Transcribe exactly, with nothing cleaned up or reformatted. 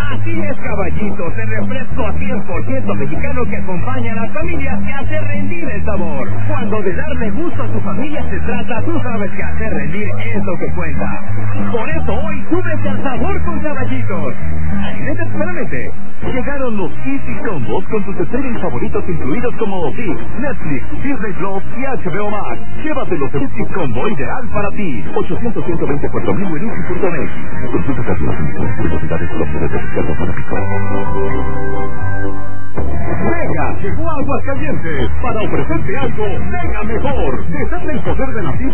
Así es, caballitos, el refresco cien por ciento mexicano que acompaña a las familias que hace rendir el sabor. Cuando de darle gusto a tu familia se trata, tú sabes que hacer rendir es lo que cuenta. Por eso hoy súbete al sabor con caballitos. Neta, espéramente. Llegaron los Easy Combos con tus streaming favoritos incluidos como ViX, Netflix, Disney Plus y H B O Max. Llévatelos el Easy Combo ideal para ti. ochocientos ciento veinticuatro mil en easy punto m x. Consulta términos y velocidades de descarga para picar. Mega llegó a Aguascalientes para ofrecerte algo mega mejor. Desate el poder de la